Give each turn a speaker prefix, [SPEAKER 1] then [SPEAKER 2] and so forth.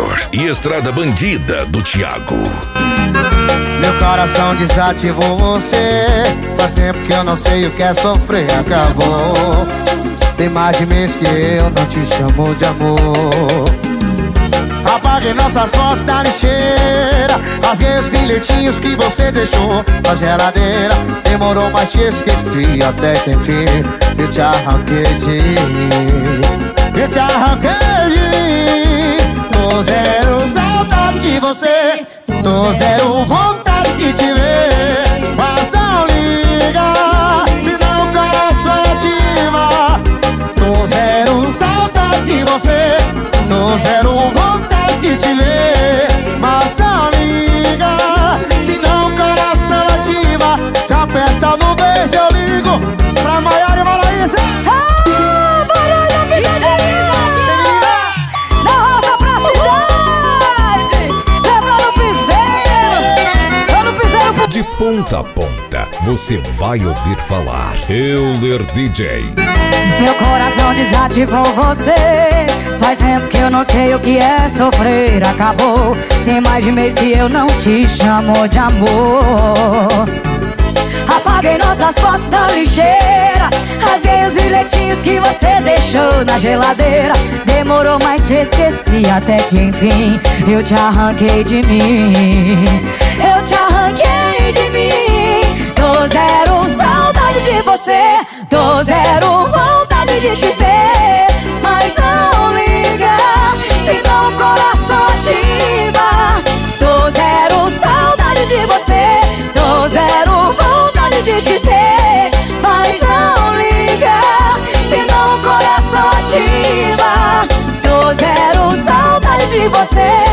[SPEAKER 1] Amor e Estrada Bandida do Thiago.
[SPEAKER 2] Meu coração desativou você. Faz tempo que eu não sei o que é sofrer. Acabou. Tem mais de mês que eu não te chamo de amor. Apaguei nossas fotos da lixeira. Rasguei os bilhetinhos que você deixou na geladeira. Demorou, mas te esqueci até que enfim eu te arranquei de mim. Eu te arranquei de mim. Tô zero saudade de você. Tô zero vontade de te ver. Mas não liga, senão o coração ativa. Tô zero saudade de você. Tô zero vontade de te ver. Mas não liga, senão o coração ativa. Se aperta no beijo eu ligo pra Maiara e Maraísa.
[SPEAKER 3] Barulho, picadinha! Na roça pra cidade, levando o piseiro. Eu no piseiro.
[SPEAKER 1] De ponta a ponta, você vai ouvir falar Euler DJ.
[SPEAKER 3] Meu coração desativou você. Faz tempo que eu não sei o que é sofrer. Acabou. Tem mais de mês que eu não te chamo de amor. Apaguei nossas fotos da lixeira. Rasguei os bilhetinhos que você deixou na geladeira. Demorou, mas te esqueci até que enfim eu te arranquei de mim. Eu te arranquei de mim. Tô zero saudade de você. Tô zero vontade de te ver. Mas não liga, senão o coração ativa. Tô zero saudade de você. Tô zero vontade de te ver. Mas não liga, senão o coração ativa. Tô zero saudade de você.